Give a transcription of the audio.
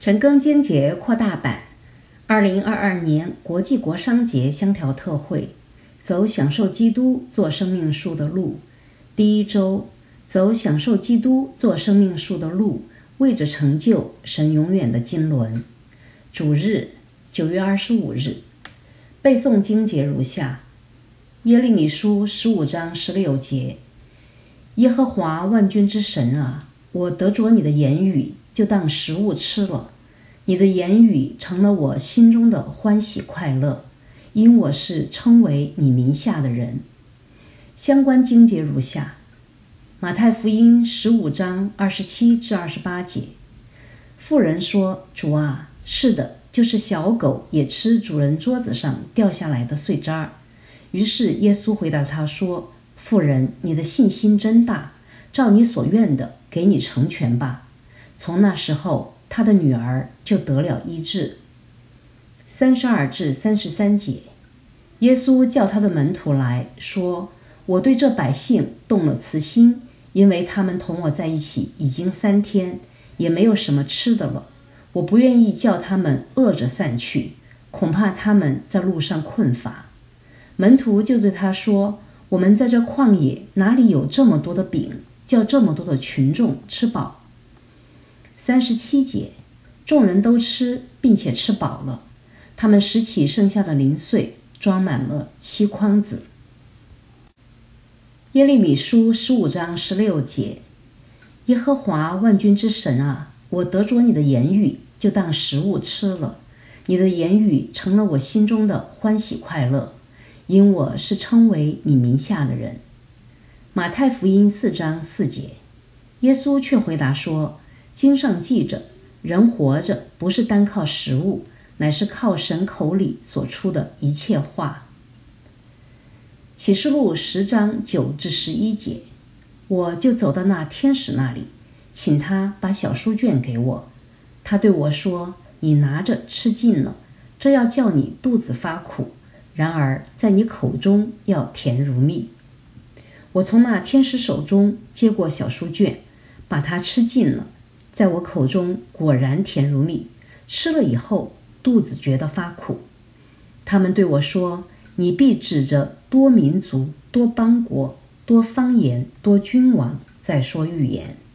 陈庚坚节扩大版2022年国际国商节香调特惠，走享受基督做生命树的路。第一周，走享受基督做生命树的路，为着成就神永远的经纶。主日9月25日，背诵经节如下：耶利米书15章16节，耶和华万军之神啊，我得着你的言语，就当食物吃了。你的言语成了我心中的欢喜快乐，因我是称为你名下的人。相关经节如下：马太福音15章27至28节，妇人说：主啊，是的，就是小狗也吃主人桌子上掉下来的碎渣。于是耶稣回答他说：妇人，你的信心真大，照你所愿的给你成全吧。从那时候，他的女儿就得了医治。32至33节，耶稣叫他的门徒来说：我对这百姓动了慈心，因为他们同我在一起已经3天，也没有什么吃的了。我不愿意叫他们饿着散去，恐怕他们在路上困乏。门徒就对他说：我们在这旷野哪里有这么多的饼，叫这么多的群众吃饱？37节，众人都吃，并且吃饱了，他们拾起剩下的零碎，装满了7筐子。耶利米书15章16节，耶和华万军之神啊，我得着你的言语，就当食物吃了。你的言语成了我心中的欢喜快乐，因我是称为你名下的人。马太福音4章4节，耶稣却回答说：经上记着，人活着不是单靠食物，乃是靠神口里所出的一切话。启示录10章9至11节，我就走到那天使那里，请他把小书卷给我。他对我说：你拿着吃尽了，这要叫你肚子发苦，然而在你口中要甜如蜜。我从那天使手中接过小书卷，把它吃尽了，在我口中果然甜如蜜，吃了以后肚子觉得发苦。他们对我说：你必指着多民族、多邦国、多方言、多君王再说预言。